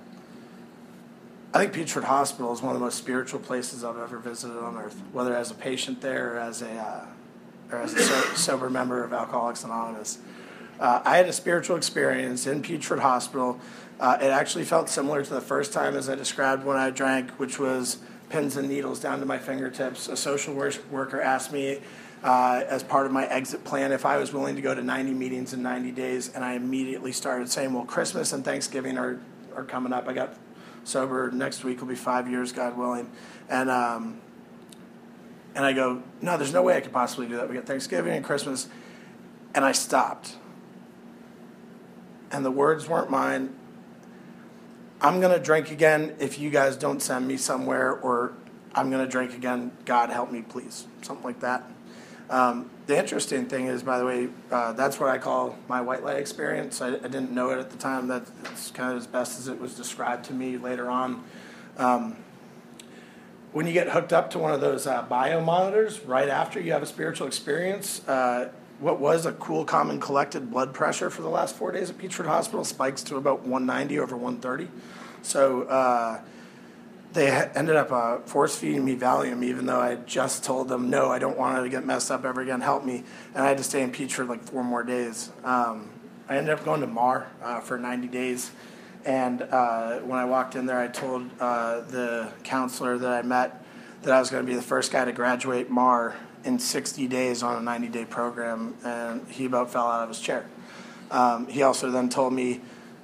S2: I think Peachford Hospital is one of the most spiritual places I've ever visited on earth, whether as a patient there or as a uh, or as a so- sober member of Alcoholics Anonymous. Uh, I had a spiritual experience in Peachford Hospital. Uh, it actually felt similar to the first time as I described when I drank, which was pins and needles down to my fingertips. A social wor- worker asked me uh, as part of my exit plan if I was willing to go to ninety meetings in ninety days, and I immediately started saying, well, Christmas and Thanksgiving are, are coming up. I got sober. Next week will be five years, God willing. And um, and I go, no, there's no way I could possibly do that. We got Thanksgiving and Christmas. And I stopped. And the words weren't mine. I'm going to drink again if you guys don't send me somewhere, or I'm going to drink again, God help me, please. Something like that. Um, the interesting thing is, by the way, uh, that's what I call my white light experience. I, I didn't know it at the time. That's kind of as best as it was described to me later on. Um, when you get hooked up to one of those uh, bio monitors right after you have a spiritual experience, uh, what was a cool, calm, and collected blood pressure for the last four days at Peachford Hospital spikes to about one ninety over one thirty. So uh, they ha- ended up uh, force feeding me Valium, even though I had just told them, no, I don't want it to get messed up ever again, help me. And I had to stay in Peachford like four more days. Um, I ended up going to M A R uh, for ninety days. And uh, when I walked in there, I told uh, the counselor that I met that I was going to be the first guy to graduate M A R in sixty days on a ninety-day program, and he about fell out of his chair. Um, he also then told me,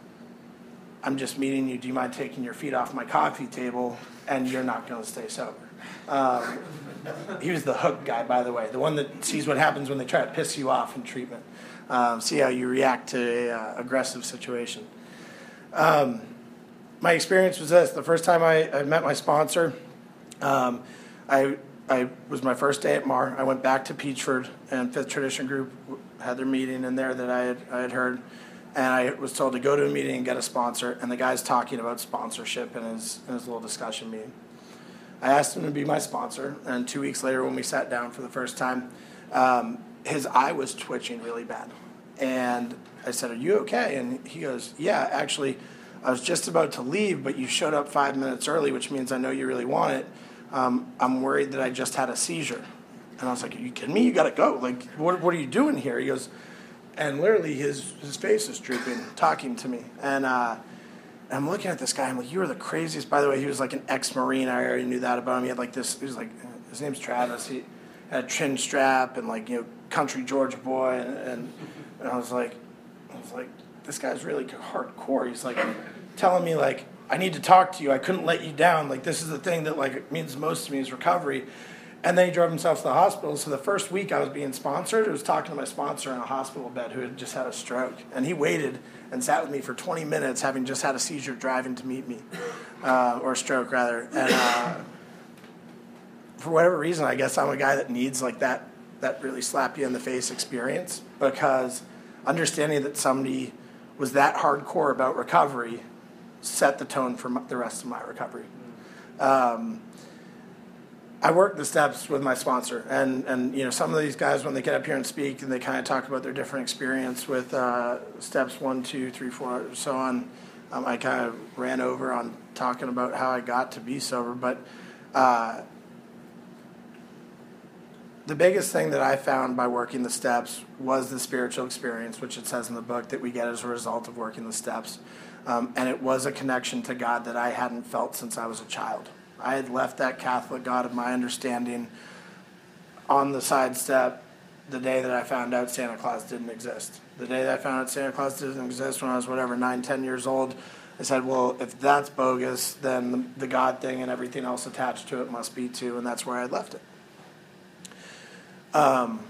S2: I'm just meeting you, do you mind taking your feet off my coffee table, and you're not going to stay sober. Um, he was the hook guy, by the way, the one that sees what happens when they try to piss you off in treatment, um, see how you react to an uh, aggressive situation. Um, my experience was this. The first time I, I met my sponsor, um, I I was my first day at M A R. I went back to Peachford, and Fifth Tradition Group had their meeting in there that I had I had heard, and I was told to go to a meeting and get a sponsor. And the guy's talking about sponsorship in his in his little discussion meeting. I asked him to be my sponsor, and two weeks later, when we sat down for the first time, um, his eye was twitching really bad, and I said, "Are you okay?" And he goes, "Yeah, actually, I was just about to leave, but you showed up five minutes early, which means I know you really want it. Um, I'm worried that I just had a seizure." And I was like, "Are you kidding me? You got to go. Like, what, what are you doing here?" He goes, and literally his, his face is drooping, talking to me. And uh, I'm looking at this guy. I'm like, "You are the craziest." By the way, he was like an ex-Marine. I already knew that about him. He had like this, he was like, his name's Travis. He had a chin strap and like, you know, country Georgia boy. And, and, and I was like, I was like, this guy's really hardcore. He's like telling me like, "I need to talk to you. I couldn't let you down. Like, this is the thing that like means most to me is recovery." And then he drove himself to the hospital. So the first week I was being sponsored, I was talking to my sponsor in a hospital bed who had just had a stroke. And he waited and sat with me for twenty minutes, having just had a seizure driving to meet me, uh, or a stroke rather. And uh, for whatever reason, I guess I'm a guy that needs like that that really slap you in the face experience, because understanding that somebody was that hardcore about recovery set the tone for the rest of my recovery. Um, I work the steps with my sponsor, and, and you know, some of these guys, when they get up here and speak, and they kind of talk about their different experience with uh, steps one, two, three, four, so on. Um, I kind of ran over on talking about how I got to be sober, but uh, the biggest thing that I found by working the steps was the spiritual experience, which it says in the book that we get as a result of working the steps. Um, and it was a connection to God that I hadn't felt since I was a child. I had left that Catholic God of my understanding on the side step the day that I found out Santa Claus didn't exist. The day that I found out Santa Claus didn't exist when I was, whatever, nine, ten years old, I said, well, if that's bogus, then the, the God thing and everything else attached to it must be too, and that's where I left it. Um,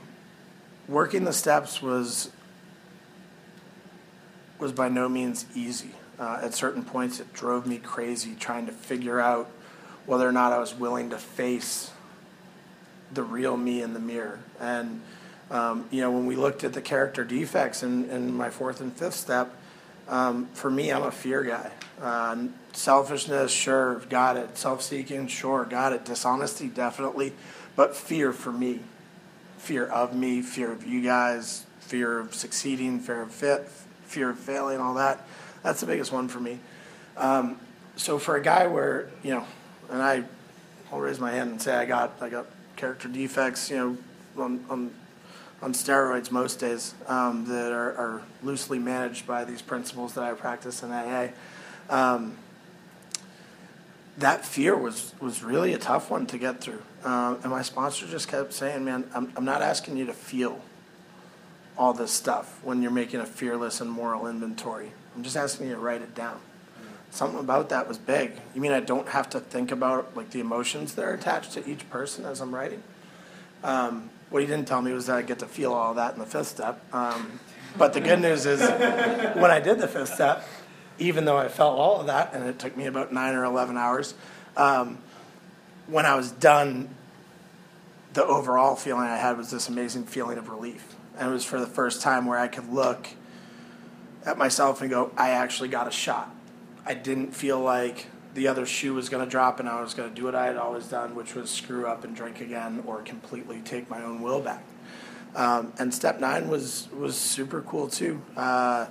S2: working the steps was was by no means easy. Uh, at certain points, it drove me crazy trying to figure out whether or not I was willing to face the real me in the mirror. And, um, you know, when we looked at the character defects in, in my fourth and fifth step, um, for me, I'm a fear guy. Uh, selfishness, sure, got it. Self-seeking, sure, got it. Dishonesty, definitely. But fear for me. Fear of me, fear of you guys, fear of succeeding, fear of fit, fear of failing, all that. That's the biggest one for me. Um, so for a guy where, you know, and I, I'll raise my hand and say I got I got character defects, you know, on on, on steroids most days um, that are, are loosely managed by these principles that I practice in A A. Um, that fear was, was really a tough one to get through. Um, and my sponsor just kept saying, man, I'm, I'm not asking you to feel all this stuff when you're making a fearless and moral inventory. I'm just asking you to write it down. Something about that was big. You mean I don't have to think about like the emotions that are attached to each person as I'm writing? Um, what he didn't tell me was that I get to feel all that in the fifth step. Um, but the good news is when I did the fifth step, even though I felt all of that, and it took me about nine or eleven hours, um, when I was done, the overall feeling I had was this amazing feeling of relief. And it was for the first time where I could look at myself and go, I actually got a shot. I didn't feel like the other shoe was going to drop and I was going to do what I had always done, which was screw up and drink again or completely take my own will back. Um, and step nine was was super cool too. Uh,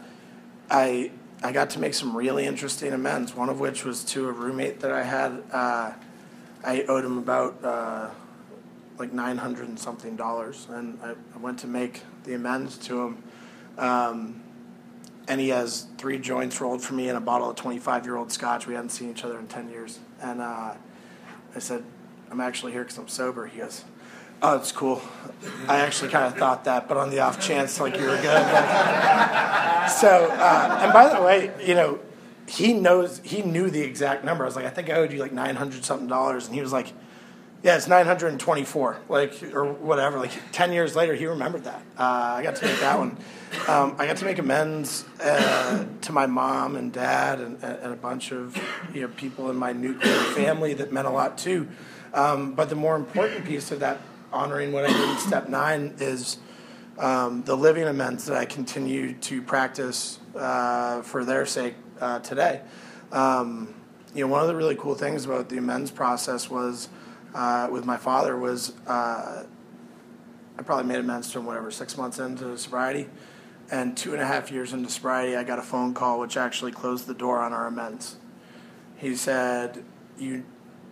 S2: I I got to make some really interesting amends, one of which was to a roommate that I had. Uh, I owed him about uh, like nine hundred and something dollars, and I, I went to make the amends to him. Um, and he has three joints rolled for me and a bottle of twenty-five-year-old scotch. We hadn't seen each other in ten years. And uh, I said, I'm actually here because I'm sober. He goes, oh, it's cool. I actually kind of thought that, but on the off chance, like, you were good. Like, so, uh, and by the way, you know, he knows, he knew the exact number. I was like, I think I owed you like nine hundred something dollars. And he was like, yeah, it's nine hundred twenty-four, like, or whatever. Like, ten years later, he remembered that. Uh, I got to make that one. Um, I got to make amends uh, to my mom and dad and, and a bunch of, you know, people in my nuclear family that meant a lot too. Um, but the more important piece of that, honoring what I did in step nine, is um, the living amends that I continue to practice uh, for their sake uh, today. Um, you know, one of the really cool things about the amends process was, uh, with my father, was uh, I probably made amends to him, whatever, six months into sobriety. And two and a half years into sobriety, I got a phone call which actually closed the door on our amends. He said, you...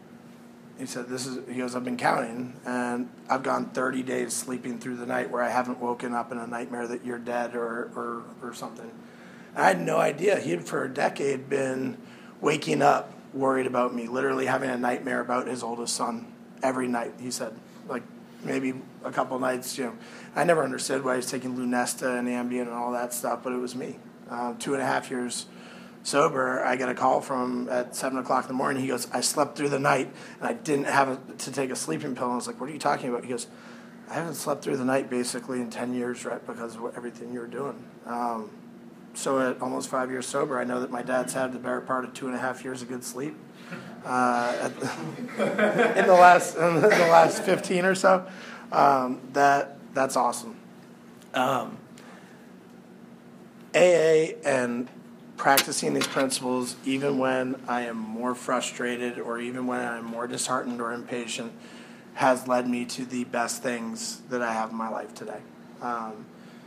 S2: He said, "This is." He goes, "I've been counting, and I've gone thirty days sleeping through the night where I haven't woken up in a nightmare that you're dead or or, or something." And I had no idea. He had for a decade been waking up worried about me, literally having a nightmare about his oldest son every night. He said, like maybe a couple nights. You know, I never understood why he was taking Lunesta and Ambien and all that stuff, but it was me. Uh, two and a half years sober, I get a call from him at seven o'clock in the morning. He goes, I slept through the night, and I didn't have a, to take a sleeping pill. And I was like, what are you talking about? He goes, I haven't slept through the night basically in ten years, right, because of what, everything you were doing. Um, so at almost five years sober, I know that my dad's had the better part of two and a half years of good sleep uh, at the, in the last in the last fifteen or so. Um, that that's awesome. Um, A A and practicing these principles, even when I am more frustrated or even when I'm more disheartened or impatient, has led me to the best things that I have in my life today. Um,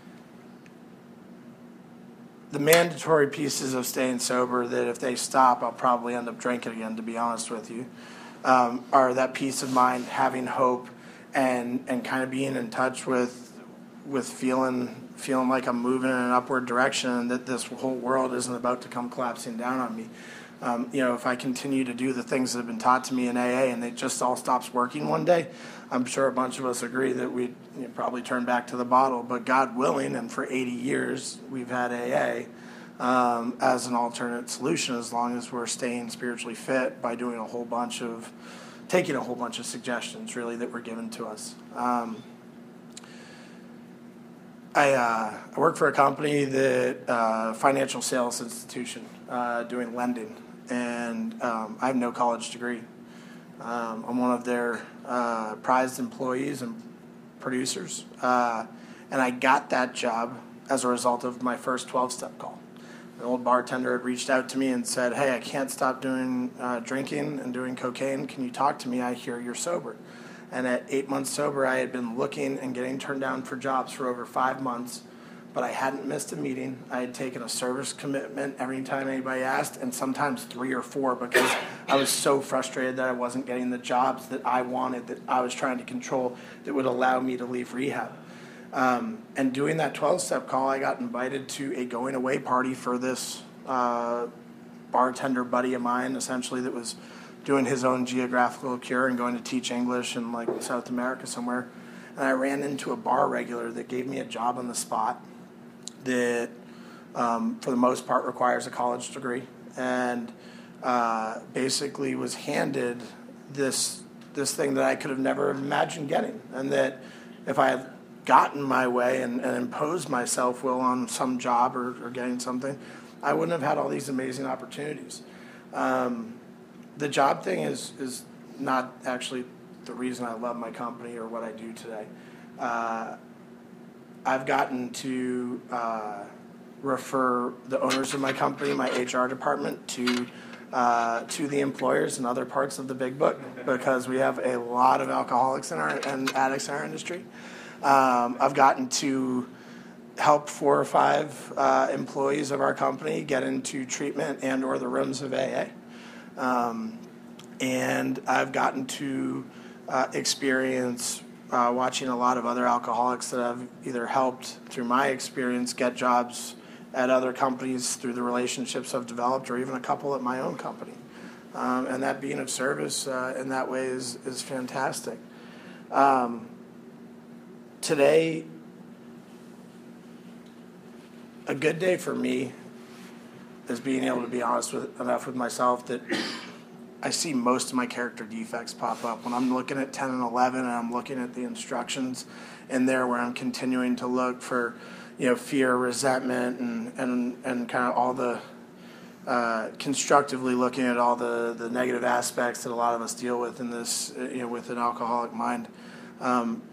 S2: the mandatory pieces of staying sober that if they stop, I'll probably end up drinking again, to be honest with you, um, are that peace of mind, having hope, and and kind of being in touch with with feeling feeling like I'm moving in an upward direction and that this whole world isn't about to come collapsing down on me. Um, you know, if I continue to do the things that have been taught to me in A A and it just all stops working one day, I'm sure a bunch of us agree that we'd you know, probably turn back to the bottle. But God willing, and for eighty years, we've had A A um, as an alternate solution as long as we're staying spiritually fit by doing a whole bunch of, taking a whole bunch of suggestions, really, that were given to us. Um, I, uh, I work for a company that uh, financial sales institution uh, doing lending, and um, I have no college degree. Um, I'm one of their uh, prized employees and producers, uh, and I got that job as a result of my first twelve-step call. An old bartender had reached out to me and said, "Hey, I can't stop doing uh, drinking and doing cocaine. Can you talk to me? I hear you're sober." And at eight months sober, I had been looking and getting turned down for jobs for over five months, but I hadn't missed a meeting. I had taken a service commitment every time anybody asked, and sometimes three or four, because I was so frustrated that I wasn't getting the jobs that I wanted, that I was trying to control, that would allow me to leave rehab. Um, and doing that twelve-step call, I got invited to a going-away party for this uh, bartender buddy of mine, essentially, that was doing his own geographical cure and going to teach English in like South America somewhere. And I ran into a bar regular that gave me a job on the spot that, um, for the most part, requires a college degree, and uh, basically was handed this this thing that I could have never imagined getting, and that if I had gotten my way and, and imposed my self-will on some job or, or getting something, I wouldn't have had all these amazing opportunities. Um, the job thing is is not actually the reason I love my company or what I do today. Uh, I've gotten to uh, refer the owners of my company, my H R department, to uh, to the employers in other parts of the big book, because we have a lot of alcoholics in our and addicts in our industry. Um, I've gotten to help four or five uh, employees of our company get into treatment and or the rooms of A A. Um, and I've gotten to uh, experience uh, watching a lot of other alcoholics that I've either helped through my experience get jobs at other companies through the relationships I've developed, or even a couple at my own company. Um, and that being of service uh, in that way is, is fantastic. Um, today, a good day for me is being able to be honest with enough with myself that I see most of my character defects pop up when I'm looking at ten and eleven, and I'm looking at the instructions in there where I'm continuing to look for, you know, fear, resentment, and and, and kind of all the uh, constructively looking at all the, the negative aspects that a lot of us deal with in this, you know, with an alcoholic mind. Um,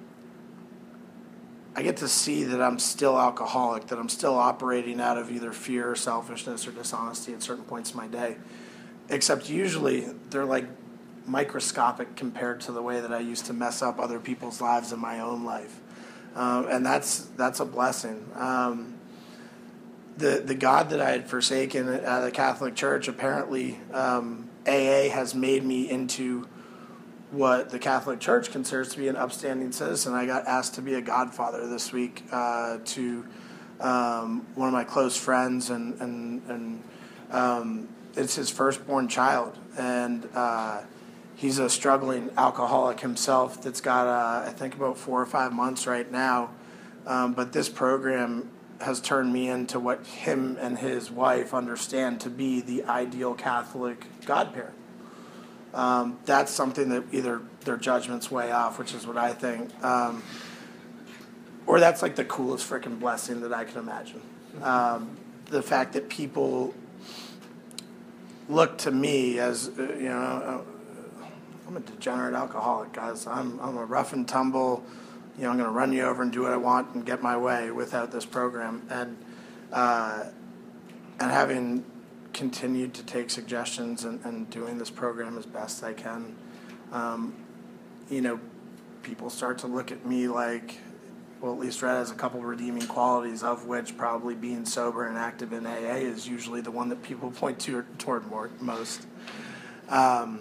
S2: I get to see that I'm still alcoholic, that I'm still operating out of either fear or selfishness or dishonesty at certain points in my day. Except usually they're like microscopic compared to the way that I used to mess up other people's lives in my own life. Um, and that's that's a blessing. Um, the the God that I had forsaken at the Catholic Church, apparently um, A A has made me into what the Catholic Church considers to be an upstanding citizen. I got asked to be a godfather this week uh, to um, one of my close friends, and and and um, it's his firstborn child, and uh, he's a struggling alcoholic himself that's got uh, I think about four or five months right now. Um, but this program has turned me into what him and his wife understand to be the ideal Catholic godparent. Um, that's something that either their judgment's way off, which is what I think, um, or that's like the coolest freaking blessing that I can imagine. Um, the fact that people look to me as, uh, you know, uh, I'm a degenerate alcoholic, guys. I'm I'm a rough and tumble, you know, I'm going to run you over and do what I want and get my way without this program. And uh, and having continued to take suggestions and, and doing this program as best I can, um, you know, people start to look at me like, well, at least Red has a couple redeeming qualities, of which probably being sober and active in A A is usually the one that people point to toward more, most. Um,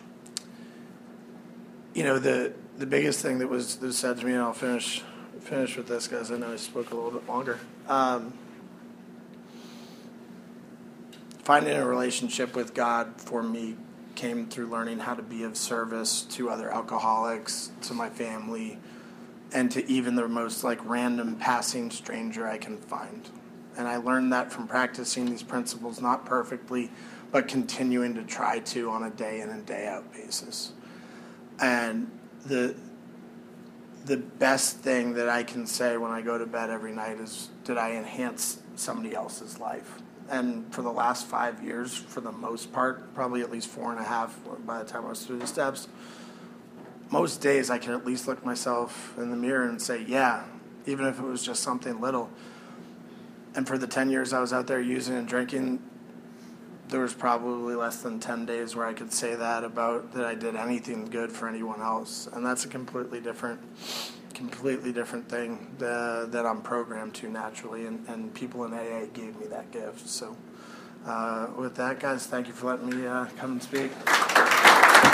S2: you know, the the biggest thing that was, that was said to me, and I'll finish finish with this because I know I spoke a little bit longer. Um, Finding a relationship with God for me came through learning how to be of service to other alcoholics, to my family, and to even the most like random passing stranger I can find. And I learned that from practicing these principles, not perfectly, but continuing to try to on a day in and day out basis. And the the best thing that I can say when I go to bed every night is, did I enhance somebody else's life? And for the last five years, for the most part, probably at least four and a half by the time I was through the steps, most days I can at least look myself in the mirror and say, yeah, even if it was just something little. And for the ten years I was out there using and drinking, there was probably less than ten days where I could say that about that I did anything good for anyone else. And that's a completely different completely different thing that, that I'm programmed to naturally, and, and people in A A gave me that gift. So uh, with that, guys, thank you for letting me uh, come and speak.